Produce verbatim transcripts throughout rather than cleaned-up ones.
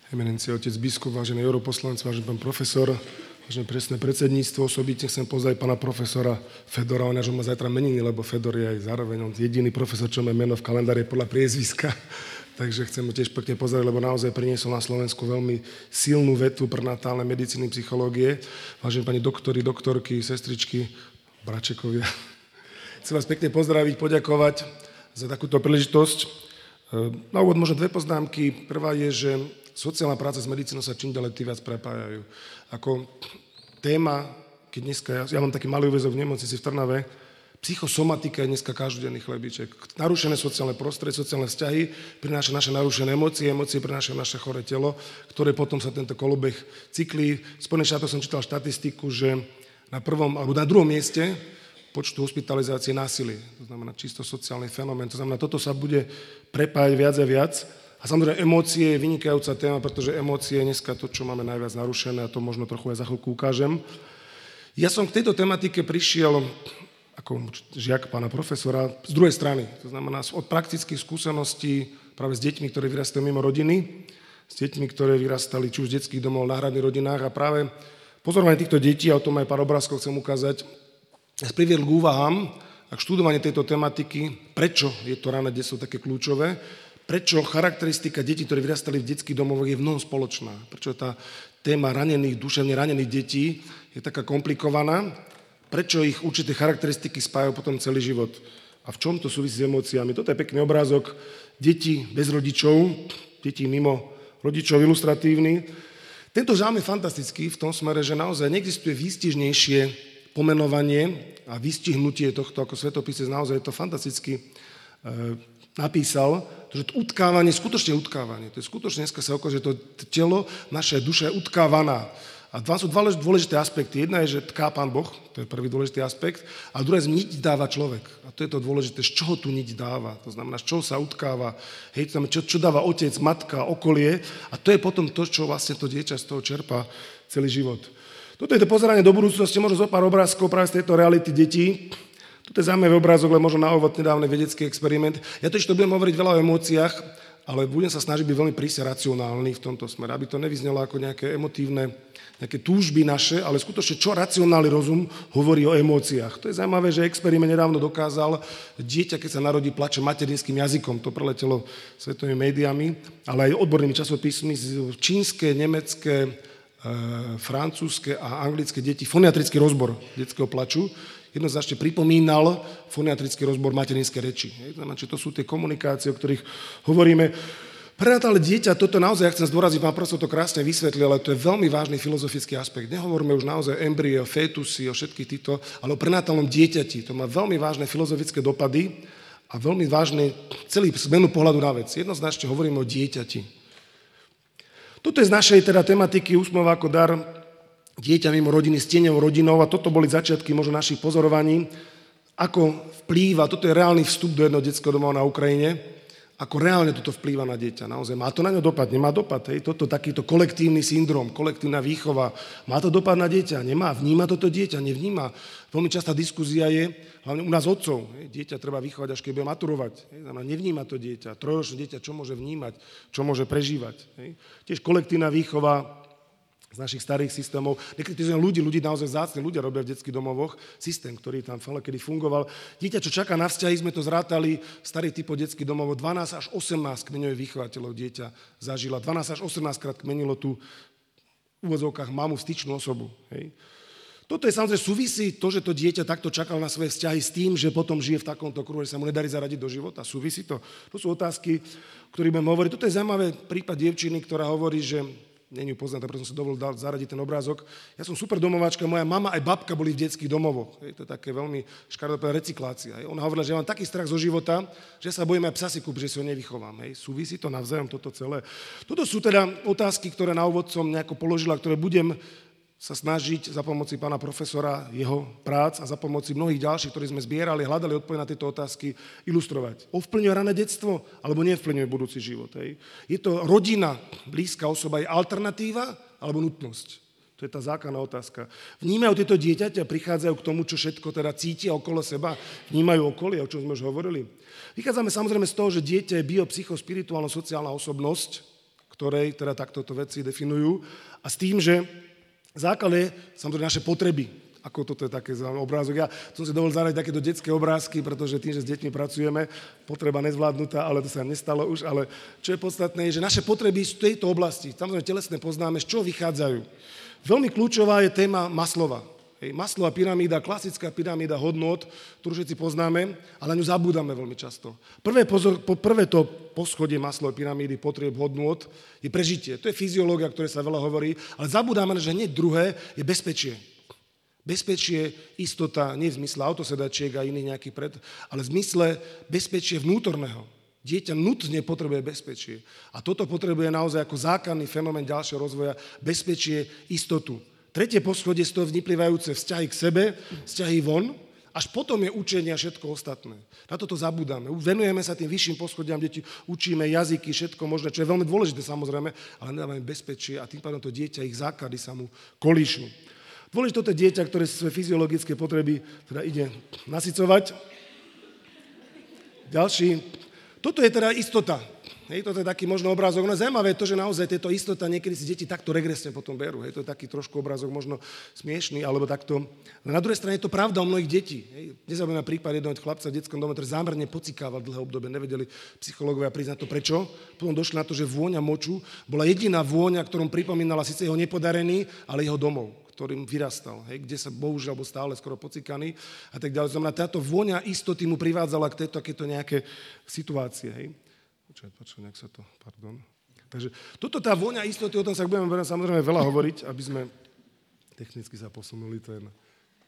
Eminencia, otec biskup, vážený europoslanec, vážený pán profesor, vážené presné predsedníctvo, osobitne chcem pozvať pána profesora Fedora, on až má zajtra meniny, lebo Fedor je aj zároveň on jediný profesor, čo má meno v kalendári podľa priezviska. Takže chcem ho tiež pekne pozrieť, lebo naozaj priniesol na Slovensku veľmi silnú vetu prenatálnej medicíny, psychológie. Vážení pani doktori, doktorky, sestričky, bračekovia. Chcem vás pekne pozdraviť, poďakovať za takúto príležitosť. Na úvod možno dve poznámky. Prvá je, že sociálna práca s medicínou sa čím ďalej tým viac prepájajú. Ako téma, keď dneska, ja, ja mám taký malý úväzok v nemocnici v Trnave, psychosomatika je dneska každodenný chlebíček. Narušené sociálne prostredie, sociálne vzťahy prináša naše narušené emócie, emócie prinášajú naše choré telo, ktoré potom sa tento kolobeh cyklí. V Spojených štátoch som čítal štatistiku, že na prvom alebo na druhom mieste počtu hospitalizácie násilie. To znamená čisto sociálny fenomén. To znamená, toto sa bude prepájať viac a viac. A samozrejme, emócie je vynikajúca téma, pretože emócie je dneska to, čo máme najviac narušené a to možno trochu aj za chvíľku ukážem. Ja som k tejto tematike prišiel ako žiak pána profesora z druhej strany. To znamená od praktických skúseností práve s deťmi, ktoré vyrastajú mimo rodiny, s deťmi, ktoré vyrastali či už v detských domov, náhradných rodinách a práve pozorovanie týchto detí, a o tom aj pár obrázkov chcem ukázať, ja priviedol k úvahám a k študovaniu tejto tematiky, prečo je to rané detstvo také kľúčové, prečo charakteristika detí, ktoré vyrastali v detských domovoch, je v mnohom spoločná, prečo tá téma ranených, duševne ranených detí je taká komplikovaná, prečo ich určité charakteristiky spájajú potom celý život a v čom to súvisí s emóciami. Toto je pekný obrázok detí bez rodičov, detí mimo rodičov, ilustratívny. Tento žám je fantastický v tom smere, že naozaj neexistuje výstižnejšie pomenovanie a vystihnutie tohto ako svetopisec, naozaj to fantasticky e, napísal, že to utkávanie, skutočne utkávanie, to je skutočne, dneska sa okolo, že to telo, naša duša je utkávaná. A dva sú dva dôležité aspekty. Jedna je, že tká Pán Boh, to je prvý dôležitý aspekt, a druhá je, niť dáva človek. A to je to dôležité, z čoho tu niť dáva. To znamená, z čoho sa utkáva, hej, čo, čo dáva otec, matka, okolie. A to je potom to, čo vlastne to dieťa z toho čerpá celý život. Toto je to pozeranie do budúcnosti, možno zo pár obrázkov práve z tejto reality detí. Toto je zaujímavý obrázok, ale možno na úvod nedávny vedecký experiment. Ja totiž to budem hovoriť veľa o emóciách, ale budem sa snažiť byť veľmi prísne racionálny v tomto smere, aby to nevyznelo ako nejaké emotívne, nejaké túžby naše, ale skutočne, čo racionálny rozum hovorí o emóciách. To je zaujímavé, že experiment nedávno dokázal, dieťa, keď sa narodí, plače materinským jazykom. To preletelo svetovými médiami, ale aj odbornými časopismi, čínske, nemecké, francúzske a anglické deti, foniatrický rozbor detského plaču jednoznačne pripomínal foniatrický rozbor materinskej reči. Znamená, že to sú tie komunikácie, o ktorých hovoríme. Prenatálne dieťa, toto naozaj, ja chcem zdôraziť, pán profesor to krásne vysvetlil, ale to je veľmi vážny filozofický aspekt. Nehovoríme už naozaj o embryo, o fetusy, o všetkých týchto, ale o prenatálnom dieťati. To má veľmi vážne filozofické dopady a veľmi vážny celý zmenu pohľadu na vec. Jednoznačne hovoríme o dieťati. Toto je z našej teda tematiky úsmov ako dar dieťa mimo rodiny s tieňovou rodinou a toto boli začiatky možno našich pozorovaní, ako vplýva, toto je reálny vstup do jedného detského domova na Ukrajine, ako reálne toto vplýva na dieťa. Naozaj má to na ňo dopad, nemá dopad. Hej? Toto takýto kolektívny syndrom, kolektívna výchova, má to dopad na dieťa, nemá, vníma toto dieťa, nevníma. Veľmi častá diskuzia je, hlavne u nás otcov, hej? Dieťa treba vychovať, až keď bude maturovať. Hej? Nevníma to dieťa, trojročné dieťa, čo môže vnímať, čo môže prežívať. Hej? Tiež kolektívna výchova z našich starých systémov. Nekritizujem ľudí, ľudí naozaj vzácni ľudia robia v detských domovoch, systém, ktorý tam kedy fungoval. Dieťa, čo čaká na vzťahy, sme to zrátali, starý typ detských domov, dvanásť až osemnásť kmeňových vychovateľov dieťa zažila. dvanásť až osemnásť krát kmenilo tú v úvodzovkách mamu, styčnú osobu. Hej. Toto je samozrejme súvisí to, že to dieťa takto čakalo na svoje vzťahy s tým, že potom žije v takomto kruhu, že sa mu nedarí zaradiť do života. Súvisí to. To sú otázky, o ktorých budem hovoriť. Toto je zaujímavé prípad dievčiny, ktorá hovorí, že není ju poznať, preto som si dovolil zaradiť ten obrázok. Ja som super domováčka, moja mama aj babka boli v detských domovoch. Je to také veľmi škaredá recyklácia. Hej. Ona hovorila, že mám taký strach zo života, že sa bojím aj psa si kúpiť, že si ho nevychovám. Hej. Súvisí to navzájom toto celé. Toto sú teda otázky, ktoré na úvod som nejako položila, ktoré budem sa snažiť za pomoci pána profesora, jeho prác a za pomoci mnohých ďalších, ktorí sme zbierali, hľadali odpoveď na tieto otázky, ilustrovať. Ovplyvňuje rané detstvo, alebo nevplyvňuje budúci život? Hej? Je to rodina, blízka osoba, je alternatíva, alebo nutnosť? To je tá základná otázka. Vnímajú tieto dieťaťa, prichádzajú k tomu, čo všetko teda cítia okolo seba, vnímajú okolie, o čom sme už hovorili. Vychádzame samozrejme z toho, že dieťa je biopsychospirituálno-sociálna osobnosť, ktorej teda takto veci definujú. A s tým, že základ je samozrejme naše potreby. Ako toto je také zaujímavý obrázok. Ja som si dovolil zaradiť takéto detské obrázky, pretože tým, že s deťmi pracujeme, potreba nezvládnutá, ale to sa nestalo už. Ale čo je podstatné, je, že naše potreby z tejto oblasti, samozrejme telesné poznáme, z čoho vychádzajú. Veľmi kľúčová je téma Maslova. Hej, Maslova pyramída, klasická pyramída hodnôt, ktorú všetci poznáme, ale na ňu zabúdame veľmi často. Prvé, pozor, prvé to poschodie Maslovej pyramídy potrieb hodnôt je prežitie. To je fyziológia, o ktorej sa veľa hovorí, ale zabúdame, že hneď druhé je bezpečie. Bezpečie, istota, nie v zmysle autosedačiek a iných nejakých pred, ale v zmysle bezpečie vnútorného. Dieťa nutne potrebuje bezpečie. A toto potrebuje naozaj ako základný fenomén ďalšieho rozvoja bezpečie, istotu. Tretie poschodie z toho vyplývajúce vzťahy k sebe, vzťahy von, až potom je učenie a všetko ostatné. Na toto zabúdame. Venujeme sa tým vyšším poschodiam, deti učíme jazyky, všetko možné, čo je veľmi dôležité samozrejme, ale nedávame bezpečie a tým pádom to dieťa, ich základy sa mu kolíšu. Dôležité to je dieťa, ktoré svoje fyziologické potreby teda ide nasycovať. Ďalší. Toto je teda istota. Hej, toto je taký možno obrázok. No zaujímavé je to, že naozaj tieto istota niekedy si deti takto regresne potom berú. Hej, to je taký trošku obrázok možno smiešný, alebo takto. No na druhej strane je to pravda o mnohých detí. Nezabudnime prípad jedného chlapca v detskom dome, ktorý zámerne pocikával dlhé obdobie. Nevedeli psychológovia priznať to prečo. Potom došli na to, že vôňa moču bola jediná vôňa, ktorom pripomínala síce jeho nepodarený, ale jeho domov, ktorým vyrastal, hej, kde sa bohužiaľ bol stále skoro pocikaný a tak ďalej. Znamená, táto vôňa istoty mu privádzala k tejto takéto nejaké situácie. Hej. Počkaj, počkaj, nejak sa to, pardon. Takže toto tá vôňa istoty, o tom sa budeme samozrejme veľa hovoriť, aby sme technicky sa posunuli. To je na...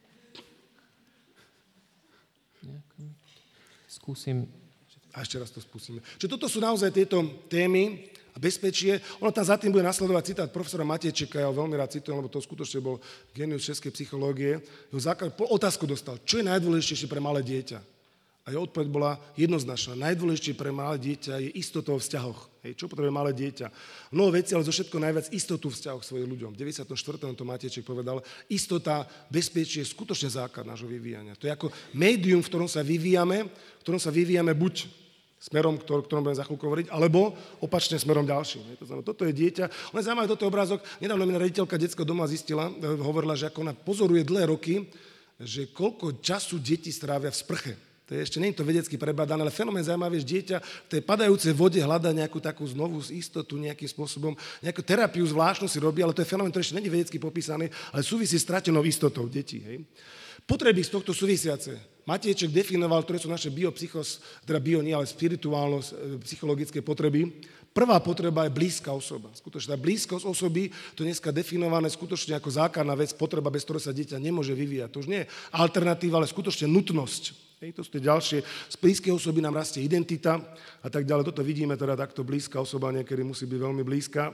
Skúsim. A ešte raz to spustíme. Čiže toto sú naozaj tieto témy, a bezpečie. Ono tam za tým bude nasledovať citát profesora Matejčeka, ja ho veľmi rád citujem, lebo to skutočne bol génius českej psychológie. Jeho základ, otázku dostal, čo je najdôležitejšie pre malé dieťa? A jeho odpoveď bola jednoznačná. Najdôležitejšie pre malé dieťa je istota vo vzťahoch. Hej, čo potrebuje malé dieťa? Mnoho vecí, ale zo všetko najviac istotu v vzťahoch svojim ľuďom. V deväťdesiatom štvrtom to Matejček povedal, istota, bezpečie je skutočne základ nášho vyvíjania. To je ako médium, v ktorom sa vyvíjame, v ktorom sa vyvíjame buď smerom, o ktorom budem za chvíľku hovoriť, alebo opačne smerom ďalším. To znamená, toto je dieťa. Len zaujímavé, toto je obrázok. Nedávno mi riaditeľka detského doma zistila, hovorila, že ako ona pozoruje dlhé roky, že koľko času deti strávia v sprche. To je ešte, nie je to vedecky prebadané, ale fenomén zaujímavý, že dieťa v tej padajúcej vode hľadá nejakú takú znovu istotu, nejakým spôsobom, nejakú terapiu zvláštnu si robí, ale to je fenomén, ktorý ešte nie je vedecky popísaný, ale súvisí s stratenou istotou detí. Hej. Potreby z tohto súvisiace. Matejček definoval, ktoré sú naše biopsychos, teda bio nie, ale spirituálno-psychologické potreby. Prvá potreba je blízka osoba. Skutočne tá blízkosť osoby, to je dneska definované skutočne ako základná vec, potreba, bez ktorej sa dieťa nemôže vyvíjať. To už nie je alternatíva, ale skutočne nutnosť. Hej, to sú tie ďalšie. Z blízkej osoby nám rastie identita a tak ďalej. Toto vidíme teda takto, blízka osoba niekedy musí byť veľmi blízka.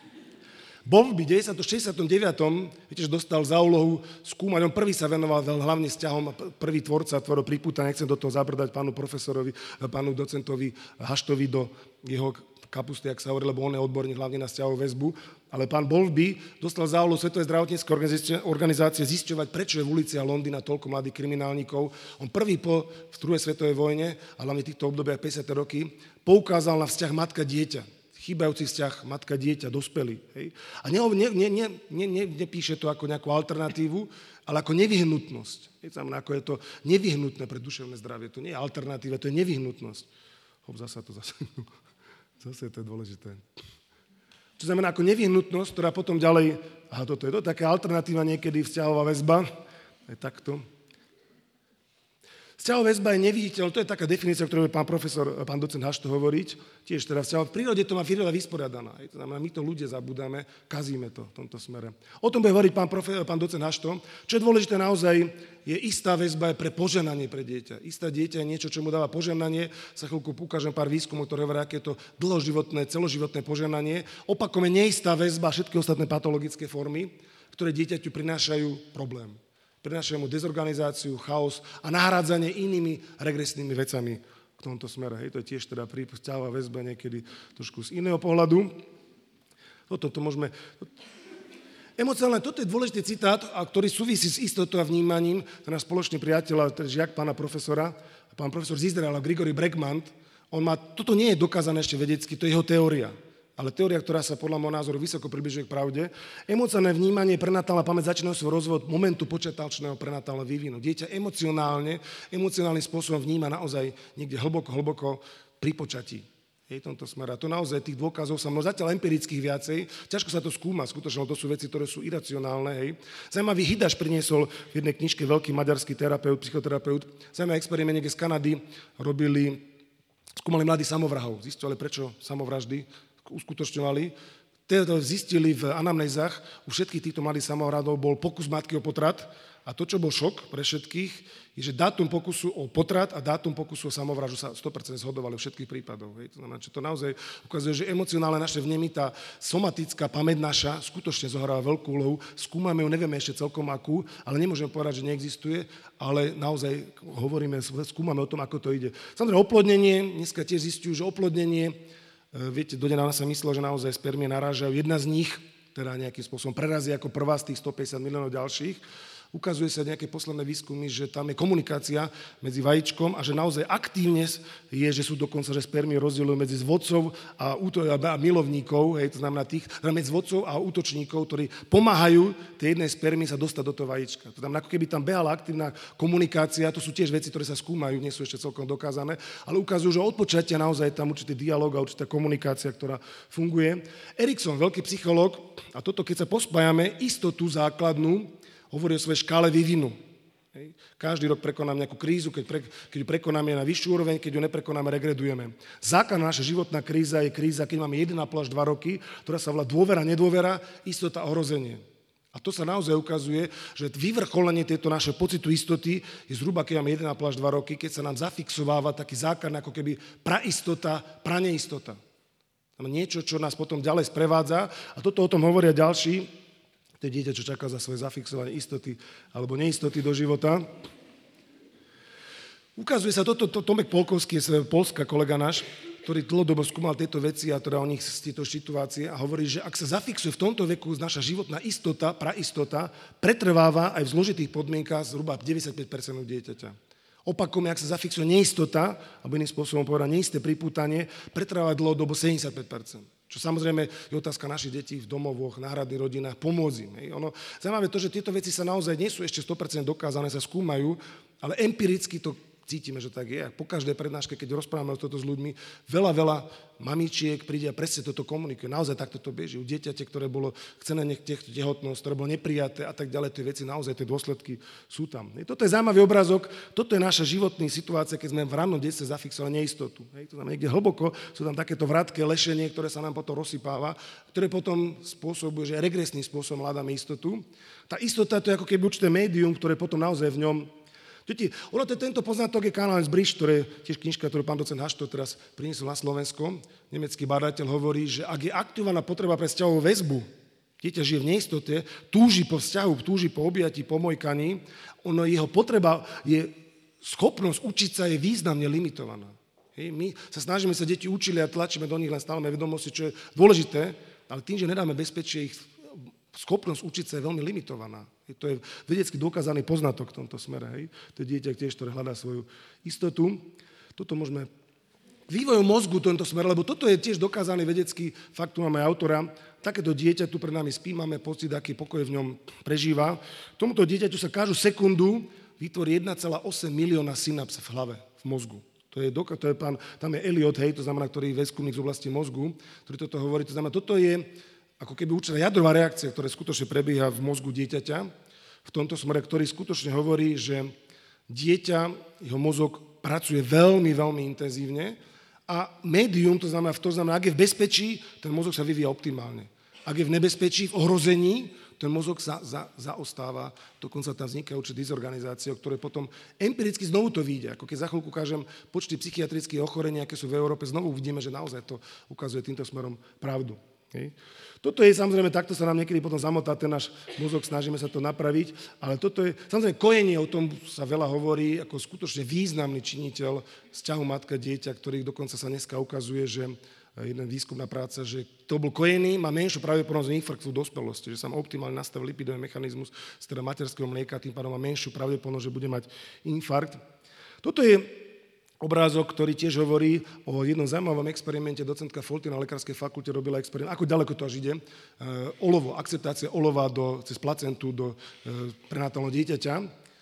Bowlby v deväťdesiatom šesťdesiatom deviatom viete, že dostal za úlohu skúmať, on prvý sa venoval hlavne vzťahom, prvý tvorca tvoril pripúta, nechcem do toho zabrdať pánu profesorovi, pánu docentovi Haštovi do jeho kapusty, ak sa hovorí, lebo on je odborník hlavne na vzťahovú väzbu, ale pán Bowlby dostal za úlohu Svetovej zdravotníckej organizácie zisťovať, prečo je v uliciach Londýna toľko mladých kriminálnikov. On prvý po v druhej svetovej vojne, a hlavne týchto obdobiach päťdesiate roky, poukázal na vzťah matka-dieťa. Chýbajúci vzťah matka-dieťa, dospelý. Hej. A ne, ne, ne, ne, ne, nepíše to ako nejakú alternatívu, ale ako nevyhnutnosť. Hej, znamená, ako je to nevyhnutné pre duševné zdravie. To nie je alternatíva, to je nevyhnutnosť. Hop, zasa to zase. Zase to je dôležité. Čo znamená ako nevyhnutnosť, ktorá potom ďalej, aha, toto je to, taká alternatíva niekedy vzťahová väzba, je takto. Vzťahová väzba je neviditeľná, to je taká definícia, ktorú pán profesor, pán docent Hašto hovoriť, tiež teda vzťahová. V prírode to má príroda vysporiadaná. To znamená, my to ľudia zabúdame, kazíme to v tomto smere. O tom bude hovoriť pán, profe, pán docent Hašto. Čo je dôležité naozaj, je istá väzba je pre požehnanie pre dieťa. Istá dieťa je niečo, čo mu dáva požehnanie. Sa chvíľku ukážem pár výskumov, ktoré hovoria, aké je to dlhoživotné, celoživotné požehnanie. Opakom je neistá väzba a všetky ostatné patologické formy, ktoré dieťaťu prinášajú problém. Prinášajú mu dezorganizáciu, chaos a nahrádzanie inými regresnými vecami v tomto smere. Hej, to je tiež teda vzťahová väzba niekedy trošku z iného pohľadu. Toto to môžeme... Emocionálne, toto je dôležitý citát, ktorý súvisí s istotou a vnímaním. To je náš spoločný priateľ, teda žiak pána profesora, pán profesor z Izraela, Grigory Bregman. On má, toto nie je dokázané ešte vedecky, to je jeho teória. ale teória, ktorá sa podľa môjho názoru vysoko približuje k pravde. Emocionálne vnímanie, prenatálna pamäť začínajú svoj rozvoj od momentu počatalčného prenatálneho vývinu. Dieťa emocionálne, emocionálnym spôsobom vníma naozaj niekde hlboko, hlboko pri počatí. Hej, tomto smere. A to naozaj tých dôkazov sa mnoho, zatiaľ empirických viacej, ťažko sa to skúma, skutočne, to sú veci, ktoré sú iracionálne. Hej. Zajímavý Hidaš priniesol v jednej knižke, veľký maďarský terapeut, psychoterapeut, zajímavý experiment niekde z Kanady, robili, skúmali mladých samovrahov, zistili, prečo samovraždy uskutočňovali. Teda zistili v anamnézach, u všetkých týchto mladých samovradov bol pokus matky o potrat a to, čo bol šok pre všetkých, je, že dátum pokusu o potrat a dátum pokusu o samovraždu sa sto percent zhodovali v všetkých prípadoch. Hej. To znamená, že to naozaj ukazuje, že emocionálne naše vnemy, tá somatická pamäť naša skutočne zohráva veľkú úlohu. Skúmame ju, nevieme ešte celkom akú, ale nemôžeme povedať, že neexistuje, ale naozaj hovoríme, skúmame o tom, ako to ide. Samozrejme, oplodnenie, dneska tiež zistujú, že oplodnenie, viete, dodedávna sa myslelo, že naozaj spermie narážajú. Jedna z nich, teda nejakým spôsobom prerazí ako prvá z tých stopäťdesiat miliónov ďalších. Ukazuje sa nejaké posledné výskumy, že tam je komunikácia medzi vajíčkom a že naozaj aktívne je, že sú dokonca, že spermie rozdielujú medzi vodcov a, úto- a milovníkov, hej, to znamená tých, teda medzi vodcov a útočníkov, ktorí pomáhajú tej jednej spermii sa dostať do toho vajíčka. To znamená, ako keby tam behala aktívna komunikácia, to sú tiež veci, ktoré sa skúmajú, nie sú ešte celkom dokázané, ale ukazujú, že od počatia naozaj je tam určitý dialog a určitá komunikácia, ktorá funguje. Erikson, veľký psychológ, a toto keď sa pospájame, istotu základnú, hovorí o svojej škále vývinu. Hej. Každý rok prekonáme nejakú krízu, keď, pre, keď ju prekonáme na vyššiu úroveň, keď ju neprekonáme, regredujeme. Základná naša životná kríza je kríza, keď máme jeden a pol až dva roky, ktorá sa volá dôvera, nedôvera, istota, ohrozenie. A to sa naozaj ukazuje, že vyvrcholenie tejto našej pocitu istoty je zhruba, keď máme jeden a pol až dva roky, keď sa nám zafixováva taký základný, ako keby praistota, praneistota. Niečo, čo nás potom ďalej sprevádza. A toto o tom hovoria ďalší. To je dieťa, čo čaká za svoje zafixovanie istoty alebo neistoty do života. Ukazuje sa toto, to, Tomek Polkovský, je Polska kolega náš, ktorý dlhodobo skúmal tieto veci a teda o nich z tieto situácie a hovorí, že ak sa zafixuje v tomto veku naša životná istota, praistota, pretrváva aj v zložitých podmienkach zhruba deväťdesiatpäť percent dieťaťa. Opakom, ak sa zafixuje neistota, alebo iným spôsobom povedať neisté pripútanie, pretrváva dlhodobo sedemdesiatpäť percent. Čo samozrejme je otázka našich detí v domovoch, náhradných rodinách, pomôcť im. Ono, zaujímavé to, že tieto veci sa naozaj nie sú ešte sto percent dokázané, sa skúmajú, ale empiricky to cítime, že tak je. A po každej prednáške, keď rozprávame toto s ľuďmi, veľa, veľa mamičiek príde a presne toto komunikuje. Naozaj takto to beží. U dieťate, ktoré bolo chcené niekde tehotnosť, ktoré bolo neprijaté a tak ďalej, tie veci, naozaj tie dôsledky sú tam. Toto je zaujímavý obrázok, toto je naša životná situácia, keď sme v rannom detstve zafixovali neistotu. Hej, to znamená, niekde hlboko sú tam takéto vrátke lešenie, ktoré sa nám potom rozsypáva, ktoré potom spôsobuje, že regresným spôsobom hľadáme istotu. Tá istota to je ako keby určité médium, ktoré potom naozaj v ňom. Deti, ono to je tento poznatok je Karl Heinz Bridge, ktoré je tiež knižka, ktorú pán docent Haštor teraz priniesol na Slovensko. Nemecký badateľ hovorí, že ak je aktivovaná potreba pre vzťahovú väzbu, dieťa žije v neistote, túži po vzťahu, túži po objatí, po mojkaní, ono, jeho potreba je, schopnosť učiť sa je významne limitovaná. Hej, my sa snažíme sa deti učili a tlačíme do nich len stále vedomosti, čo je dôležité, ale tým, že nedáme bezpečie, ich schopnosť učiť sa je veľmi limitovaná. To je vedecky dokázaný poznatok v tomto smere. Hej. To je dieťa tiež, ktoré hľadá svoju istotu. Toto môžeme vývojom mozgu tento smer, lebo toto je tiež dokázaný vedecký fakt, tu máme autora. Takéto dieťa tu pred nami spí, máme pocit, aký pokoj v ňom prežíva. Tomuto dieťaťu sa každú sekundu vytvorí jeden celá osem milióna synaps v hlave, v mozgu. To je, to je pán, tam je Eliot, hej, to znamená, ktorý je výskumník z oblasti mozgu, ktorý toto hovorí. To znamená, toto je ako keby určitá jadrová reakcia, ktorá skutočne prebieha v mozgu dieťaťa, v tomto smere, ktorý skutočne hovorí, že dieťa, jeho mozog pracuje veľmi, veľmi intenzívne a médium, to znamená, to znamená, ak je v bezpečí, ten mozog sa vyvíja optimálne. Ak je v nebezpečí, v ohrození, ten mozog sa za, zaostáva, dokonca tam vznikajú určité dizorganizácie, ktoré potom empiricky znovu to vyjde. Ako keď za chvíľku ukážem počty psychiatrických ochorení, aké sú v Európe, znovu uvidíme, že naozaj to ukazuje týmto smerom pravdu. Hej. Toto je samozrejme, takto sa nám niekedy potom zamotá ten náš mozog, snažíme sa to napraviť, ale toto je, samozrejme kojenie, o tom sa veľa hovorí, ako skutočne významný činiteľ vzťahu matka-dieťa, ktorý dokonca sa dneska ukazuje, že jeden výskumná práca, že to bol kojený, má menšiu pravdepodobnosť infarktu v dospelosti, že sa má optimálne nastavil lipidový mechanizmus z teda materského mlieka, tým pádom má menšiu pravdepodobnosť, že bude mať infarkt. Toto je obrázok, ktorý tiež hovorí o jednom zaujímavom experimente. Docentka Folty na lekárskej fakulte robila experiment, ako ďaleko to až ide. E, olovo, akceptácia olova do, cez placentu do e, prenatálneho dieťaťa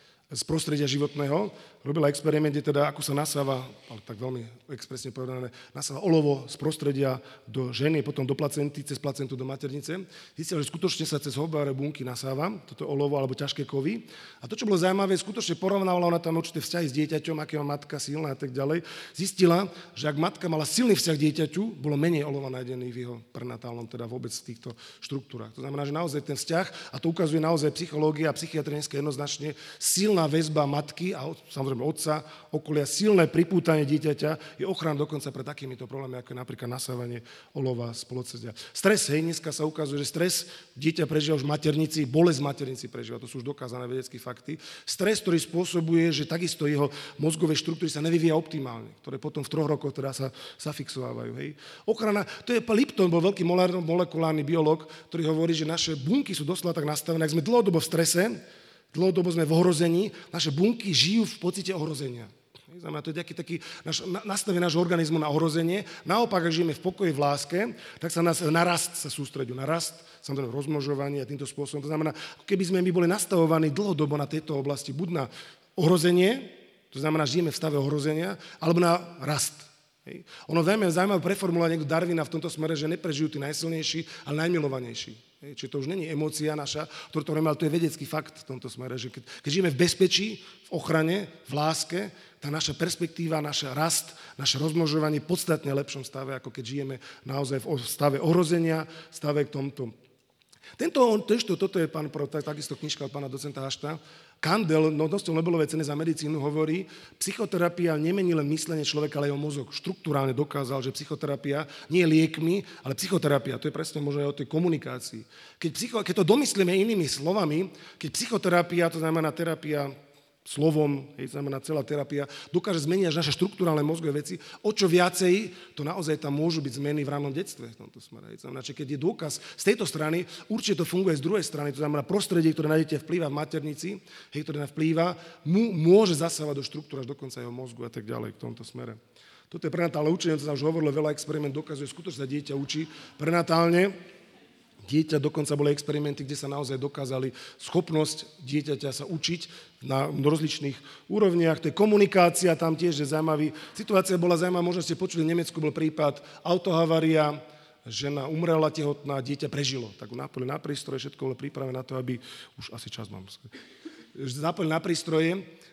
z prostredia životného. Robila experiment, kde teda ako sa nasáva, ale tak veľmi expresne povedané, nasáva olovo z prostredia do ženy, potom do placenty, cez placentu do maternice. Zistila, že skutočne sa cez houbárové bunky nasáva toto olovo alebo ťažké kovy. A to, čo bolo zaujímavé, skutočne porovnávala ona tam určité vzťahy s dieťaťom, aké má matka silná a tak ďalej. Zistila, že ak matka mala silný vzťah k dieťaťu, bolo menej olova nájdených v jeho prenatálnom, teda vôbec v týchto štruktúrach. To znamená, že naozaj ten vzťah, a to ukazuje naozaj psychológia a psychiatria jednoznačne, silná väzba matky a samozrejme otca, okolia, silné pripútanie dieťaťa je ochrana dokonca pre takýmito problémy, ako je napríklad nasávanie olova z polocezia. Stres, hej, dneska sa ukazuje, že stres dieťa prežíva už v maternici, bolesť v maternici prežíva, to sú už dokázané vedecké fakty. Stres, ktorý spôsobuje, že takisto jeho mozgové štruktúry sa nevyvíja optimálne, ktoré potom v troch rokoch teda sa zafixovávajú. Hej. Ochrana, to je Lipton, bol veľký molekulárny biológ, ktorý hovorí, že naše bunky sú doslova tak nastavené, ak sme dlhodobo v strese, dlhodobo sme v ohrození, naše bunky žijú v pocite ohrozenia. Znamená, to je taký, taký naš, nastavenie nášho organizmu na ohrozenie. Naopak, ak žijeme v pokoji, v láske, tak sa nás, na rast sa sústreďujú. Na rast, samozrejme rozmnožovanie a týmto spôsobom. To znamená, keby sme my boli nastavovaní dlhodobo na tejto oblasti, buď na ohrozenie, to znamená, žijeme v stave ohrozenia, alebo na rast. Hej. Ono veľmi zaujímavé preformulovať niekto Darwina v tomto smere, že neprežijú tí najsilnejší, ale najmilovanejší. Hej. Čiže to už není emócia naša, ktorú to ale to je vedecký fakt v tomto smere, že keď, keď žijeme v bezpečí, v ochrane, v láske, tá naša perspektíva, náš rast, naše rozmnožovanie je podstatne lepšom stave, ako keď žijeme naozaj v stave ohrozenia, v stave k tomto. Tento, tež, toto je pán, takisto knižka od pána docenta Hašta. Kandel, no nositeľ Nobelovej ceny za medicínu, hovorí, psychoterapia nemení len myslenie človeka, ale jeho mozog. Štruktúrálne dokázal, že psychoterapia nie je liekmi, ale psychoterapia. To je presne možno aj o tej komunikácii. Keď, psycho, keď to domyslíme inými slovami, keď psychoterapia, to znamená terapia slovom, hej, znamená celá terapia, dokáže zmeniť až naše štruktúrálne mozgové veci, o čo viacej, to naozaj tam môžu byť zmeny v ranom detstve v tomto smere. Hej. Znamená, že keď je dôkaz z tejto strany, určite to funguje z druhej strany, to znamená prostredie, ktoré nájdete vplýva v maternici, hej, ktoré vplýva, mu môže zasávať do štruktúr až dokonca jeho mozgu a tak ďalej v tomto smere. Toto je prenatálne učenie, to sa už hovorilo, veľa experiment dokazuje, skutočne sa dieťa učí prenatálne. Dieťa, dokonca boli experimenty, kde sa naozaj dokázali schopnosť dieťaťa sa učiť na rozličných úrovniach. To je komunikácia, tam tiež je zaujímavý. Situácia bola zaujímavá, možno ste počuli, v Nemecku bol prípad autohavária, žena umrela tehotná, dieťa prežilo. Tak napojili na prístroje, všetko bolo pripravené na to, aby, už asi čas mám, napojili na prístroje,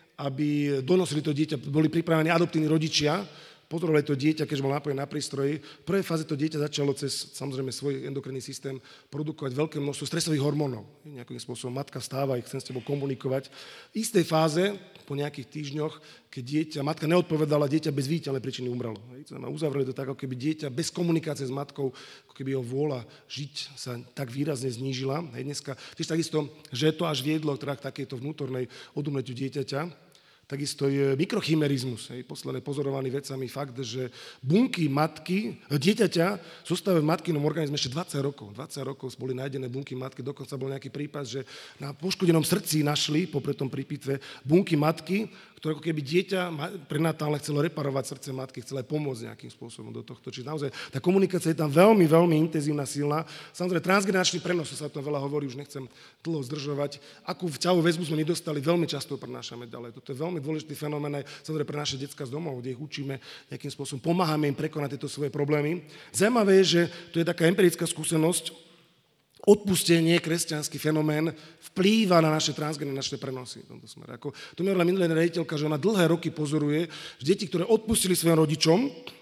aby donosili to dieťa, boli pripravení adoptívni rodičia, pozorovali to dieťa, keďže bol napojené na prístroji. V prvej fáze to dieťa začalo cez, samozrejme, svoj endokrinný systém produkovať veľké množstvo stresových hormónov. Nejakým spôsobom matka vstáva, ich chcem s tebou komunikovať. V istej fáze, po nejakých týždňoch, keď dieťa, matka neodpovedala, dieťa bez viditeľnej príčiny umrelo. Uzavreli to tak, ako keby dieťa bez komunikácie s matkou, ako keby jeho vôľa žiť sa tak výrazne znížila. Hej, dneska tiež takisto, že to až viedlo teda k takejto vnútornej odumretiu dieťaťa. Takisto je mikrochimerizmus, hej, posledné pozorovaný vedcami fakt, že bunky matky, dieťaťa zostávajú v matkinom organizme ešte dvadsať rokov. dvadsať rokov boli nájdené bunky matky, dokonca bol nejaký prípad, že na poškodenom srdci našli, popri tom prípitve, bunky matky, ktoré ako keby dieťa prenatálne chcelo reparovať srdce matky, chcelo aj pomôcť nejakým spôsobom do tohto. Čiže naozaj tá komunikácia je tam veľmi, veľmi intenzívna, silná. Samozrejme, transgeneračný prenos, sa o tom veľa hovorí, už nechcem dlho zdržovať. Akú ťahovú väzbu sme nedostali, veľmi často prenášame ďalej. Toto je veľmi dôležitý fenomén, aj samozrejme pre naše decká z domov, kde ich učíme nejakým spôsobom, pomáhame im prekonať tieto svoje problémy. Zaujímavé je, že to je taká empirická skúsenosť, odpustenie, kresťanský fenomén, vplýva na naše transgeneračné prenosy v tomto smere. Ako, to mi hovorila minulá riaditeľka, že ona dlhé roky pozoruje, že deti, ktoré odpustili svojim rodičom,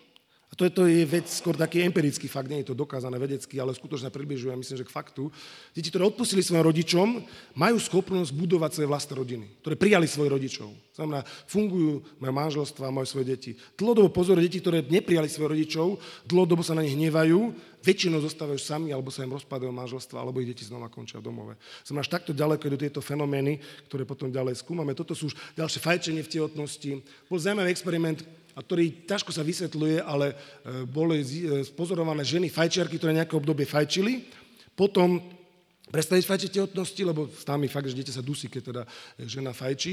a to je, to je vec, skôr taký empirický fakt, nie je to dokázané vedecky, ale skutočne približuje, myslím, že k faktu. Deti, ktoré odpustili svojim rodičom, majú schopnosť budovať svoje vlastné rodiny, ktoré prijali svojich rodičov. Znamená, fungujú, majú manželstva, majú svoje deti. Dlhodobo pozorujú deti, ktoré neprijali svojich rodičov, dlhodobo sa na nich hnevajú, väčšinou zostávajú sami, alebo sa im rozpadajú manželstva, alebo ich deti znova končia v domove. Som až takto ďaleko do tieto fenomény, ktoré potom ďalej skúmame. Toto sú už ďalšie fajčenie v tehotnosti. Bol zaujímavý experiment, a ktorý ťažko sa vysvetľuje, ale boli pozorované ženy fajčiarky, ktoré nejaké obdobie fajčili, potom prestali fajčiť tehotnosti, lebo s nami fakt, že dieťa sa dusí, keď teda žena fajčí.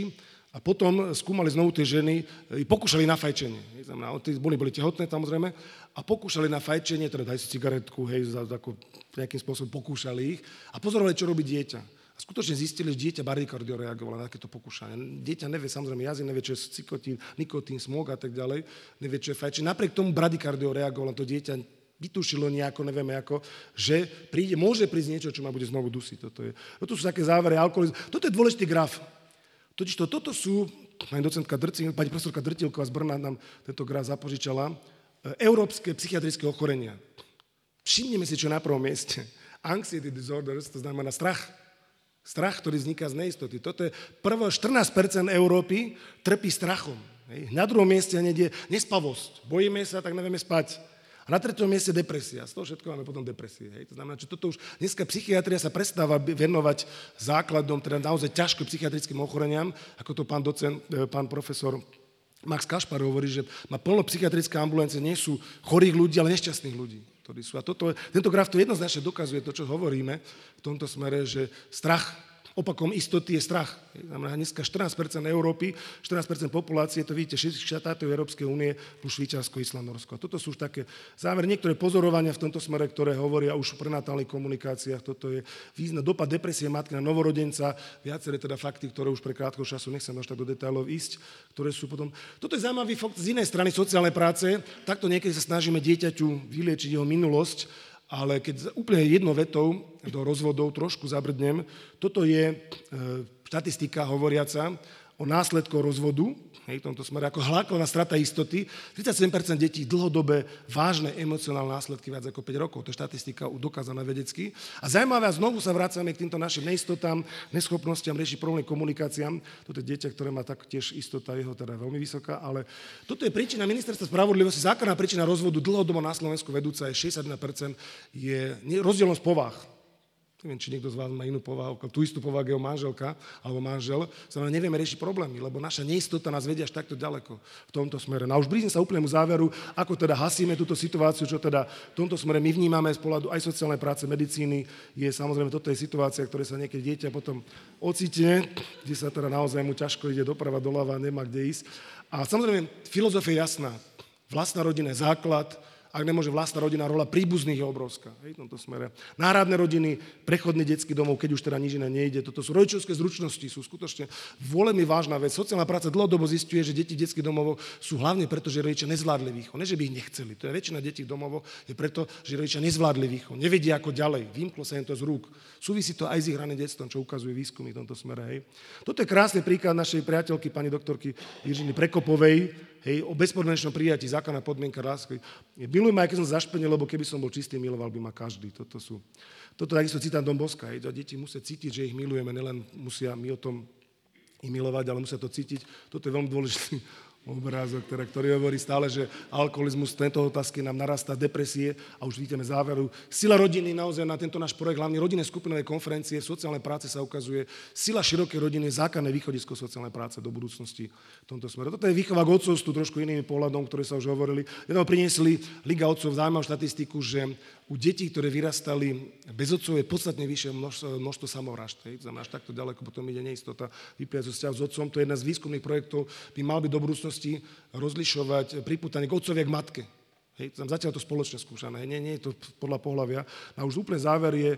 A potom skúmali znovu tie ženy, pokúšali na fajčenie. Znamená, boli, boli tehotné, samozrejme, a pokúšali na fajčenie, teda daj si cigaretku, hej, za, ako nejakým spôsobom pokúšali ich a pozorovali, čo robí dieťa. A skutočne zistili, že dieťa bradykardiovo reagovalo na takéto pokúšanie. Dieťa nevie, samozrejme, jazyk nevie, čo je cikotín, nikotín, smog a tak ďalej, nevie, čo je fajčenie. Napriek tomu bradykardiovo reagovalo, to dieťa vytušilo nejako, nevieme ako, že príde, môže prísť niečo, čo ma bude znovu dusiť. Toto, je, toto sú také závery alkoholizmu. Toto je dôležitý graf. Totiž to, toto sú, pani docentka Drcil, pani profesorka Drtilková z Brna nám tento graf zapožičala, európske psychiatrické ochorenia. Všimneme si, čo je na prvom mieste. Anxiety disorders, to znamená strach. Strach, ktorý vzniká z neistoty. Toto je prvé štrnásť percent Európy trpí strachom. Na druhom mieste hneď je nespavosť. Bojíme sa, tak nevieme spať. A na treťom mieste depresia. Z toho všetko máme potom depresie. Hej. To znamená, že toto už dneska psychiatria sa prestáva venovať základom, teda naozaj ťažko psychiatrickým ochoreniam, ako to pán docent, pán profesor Max Kašpar hovorí, že má plno psychiatrické ambulancie, nie sú chorých ľudí, ale nešťastných ľudí, ktorí sú. A toto, tento graf to jednoznačne dokazuje to, čo hovoríme v tomto smere, že strach, opakom istoty je strach. Znamená, dneska štrnásť percent Európy, štrnásť percent populácie, to vidíte, šesť štátov Európskej únie plus Švýcarsko, Island, Norsko. A toto sú už také záver, niektoré pozorovania v tomto smere, ktoré hovoria už o prenatálnych komunikáciách. Toto je význam, dopad depresie matky na novorodenca, viaceré teda fakty, ktoré už pre krátko času, nechcem až tak do detailov ísť, ktoré sú potom... Toto je zaujímavý fakt z inej strany sociálnej práce. Takto niekedy sa snažíme dieťaťu vyliečiť jeho minulosť, ale keď úplne jednou vetou do rozvodov trošku zabrdnem, toto je e, štatistika hovoriaca o následkoch rozvodu, hej, v tomto smere, ako hláková strata istoty. tridsaťsedem percent detí dlhodobé vážne emocionálne následky viac ako päť rokov. To je štatistika dokázaná vedecky. A zaujímavé, a znovu sa vracame k týmto našim neistotám, neschopnostiam riešiť problém komunikáciám. Toto je dieťa, ktoré má tak tiež istota, jeho teda veľmi vysoká, ale toto je príčina Ministerstva spravodlivosti. Základná príčina rozvodu dlhodobo na Slovensku vedúca je šesťdesiatjeden percent je rozdielnosť povah. Neviem, či niekto z vás má inú povahu, tú istú povahu jeho manželka alebo manžel, znamená, nevieme riešiť problémy, lebo naša neistota nás vedie až takto ďaleko v tomto smere. No a už blížim sa úplnému záveru, ako teda hasíme túto situáciu, čo teda v tomto smere my vnímame z pohľadu aj sociálnej práce, medicíny, je samozrejme, toto je situácia, ktoré sa niekedy dieťa potom ocitne, kde sa teda naozaj mu ťažko ide doprava, doľava, nemá kde ísť. A samozrejme, filozofia je jasná. Vlastná rodina je základ. Ak nemôže vlastná rodina, rola príbuzných je obrovská. Hej, v tomto smere. Náhradné rodiny, prechodný detský domov, keď už teda nič iné nejde. Toto sú rodičovské zručnosti, sú skutočne veľmi vážna vec. Sociálna práca dlhodobo zisťuje, že deti v detských domovoch sú hlavne preto, že rodičia nezvládli výchov. Ne, že by ich nechceli. To je väčšina detí v domovoch je preto, že rodičia nezvládli výchov. Nevedia ako ďalej. Vymklo sa im to z rúk. Súvisí to aj s ich raným detstvom, čo ukazuje výskumy v tomto smere. Hej. Toto je krásny príklad našej priateľky, pani doktorky Jiřiny Prekopovej. Hej, o bezpodmienečnom prijatí, základná podmienka lásky. Miluj ma, aj keď som zašpenil, lebo keby som bol čistý, miloval by ma každý. Toto sú. Toto takisto citát Don Boska. Hej, deti musia cítiť, že ich milujeme, nielen musia my o tom ich milovať, ale musia to cítiť. Toto je veľmi dôležitý obrázok, teda, ktorý hovorí stále, že alkoholizmus, tento otázky nám narastá, depresie a už vidíme záveru. Sila rodiny naozaj na tento náš projekt, hlavne rodinné skupinové konferencie, v sociálnej práce sa ukazuje, sila širokej rodiny je základné východisko sociálnej práce do budúcnosti v tomto smere. Toto je výchova k otcovstvu trošku inými pohľadom, ktoré sa už hovorili. Jednou priniesli Liga otcov zaujímavú štatistiku, že u detí, ktoré vyrastali bez otcov, je podstatne vyššie množstvo, množstvo samovrážd. To znamená, až takto ďaleko potom ide neistota vyplývať zo vzťahu s otcom. To je jedna z výskumných projektov, by mal byť do budúcnosti rozlišovať pripútanie k otcovi a k matke. Hej, zatiaľ to spoločne skúšané, nie, nie je to podľa pohlavia. A už úplne záver je,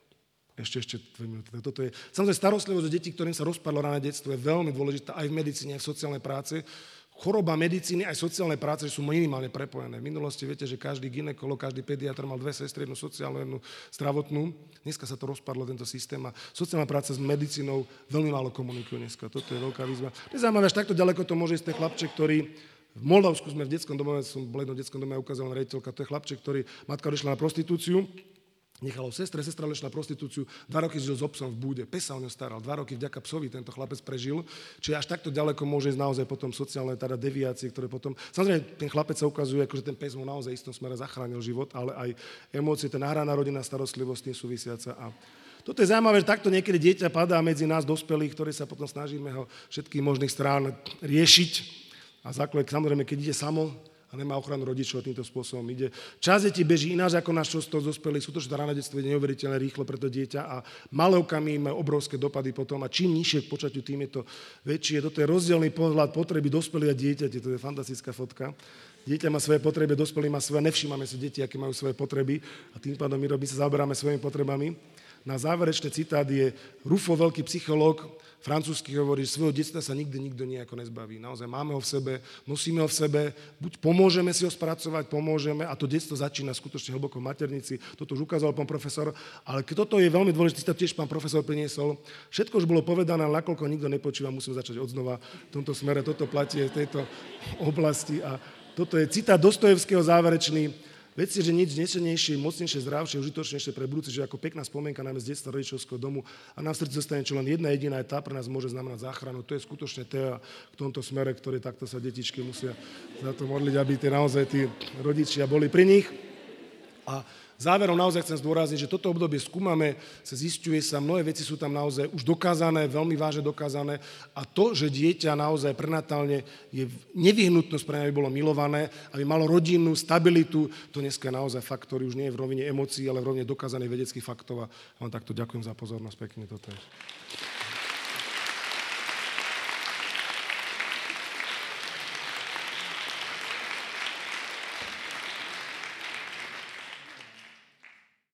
ešte, ešte dve minúty, toto je, samozrejme starostlivosť o detí, ktorým sa rozpadlo rané detstvo, je veľmi dôležitá aj v medicíne, aj v sociálnej práci. Choroba medicíny aj sociálnej práce sú minimálne prepojené. V minulosti viete, že každý gynekolog, každý pediatr mal dve sestry, jednu sociálnu, jednu zdravotnú. Dneska sa to rozpadlo, tento systém. A sociálna práca s medicínou veľmi málo komunikujú dneska. Toto je veľká výzva. Nezaujímavé, až takto ďaleko to môže ísť ten chlapček, ktorý v Moldavsku sme v detskom domove, som bol jednom detskom domove, ukázal riaditeľka, to je chlapček, ktorý matka odešla na prostitúciu. Nechalo sestre, sestra lešla na prostitúciu, dva roky žil s obsom v búde, pes sa o ňo staral, dva roky vďaka psovi tento chlapec prežil, čiže až takto ďaleko môže ísť naozaj potom sociálne teda deviácie, ktoré potom, samozrejme ten chlapec sa ukazuje, akože ten pes mu naozaj v istom smere zachránil život, ale aj emócie, tá náhradná rodinná starostlivosť tým súvisiaca. A toto je zaujímavé, že takto niekedy dieťa padá medzi nás dospelých, ktorí sa potom snažíme ho všetkých možných strán riešiť a základ, samozrejme, keď ide samo, a nemá ochranu rodičov, týmto spôsobom ide. Čas deti beží ináč ako náš čas dospelých, skutočne to rané detstvo je neuveriteľne rýchlo pre to dieťa a malovkami majú obrovské dopady potom a čím nižšie k počatiu, tým je to väčšie. Toto je rozdielný pohľad potreby dospelých a dieťaťa, to je fantastická fotka. Dieťa má svoje potreby, dospelý má svoje, nevšímame si deti, aké majú svoje potreby a tým pádom my, my sa zaoberáme svojimi potrebami. Na záverečný citát je Ruffo, veľký psychológ, francúzsky hovorí, že svojho detstva sa nikdy nikto nejako nezbaví. Naozaj máme ho v sebe, nosíme ho v sebe, buď pomôžeme si ho spracovať, pomôžeme a to detstvo začína skutočne hlboko v maternici. Toto už ukázal pán profesor, ale toto je veľmi dôležité, to tiež pán profesor priniesol. Všetko už bolo povedané, ale nakoľko nikto nepočúva, musíme začať odznova v tomto smere. Toto platí v tejto oblasti a toto je citát Dostojevského záverečný. Vec je, že nič nesennejšie, mocnejšie, zdravšie, užitočnejšie pre budúci, že ako pekná spomienka najmä z detstva rodičovského domu a nám v srdci zostane čo len jedna jediná je tá, pre nás môže znamenať záchranu. To je skutočne téma v tomto smere, ktoré takto sa detičky musia za to modliť, aby tie naozaj tí rodičia boli pri nich. A záverom naozaj chcem zdôrazniť, že toto obdobie skúmame, sa zisťuje sa, mnohé veci sú tam naozaj už dokázané, veľmi vážne dokázané a to, že dieťa naozaj prenatálne je nevyhnutnosť pre aby bolo milované, aby malo rodinnú stabilitu, to dneska je naozaj fakt, ktorý už nie je v rovine emócií, ale v rovine dokázaných vedeckých faktov a vám takto ďakujem za pozornosť, pekne toto je.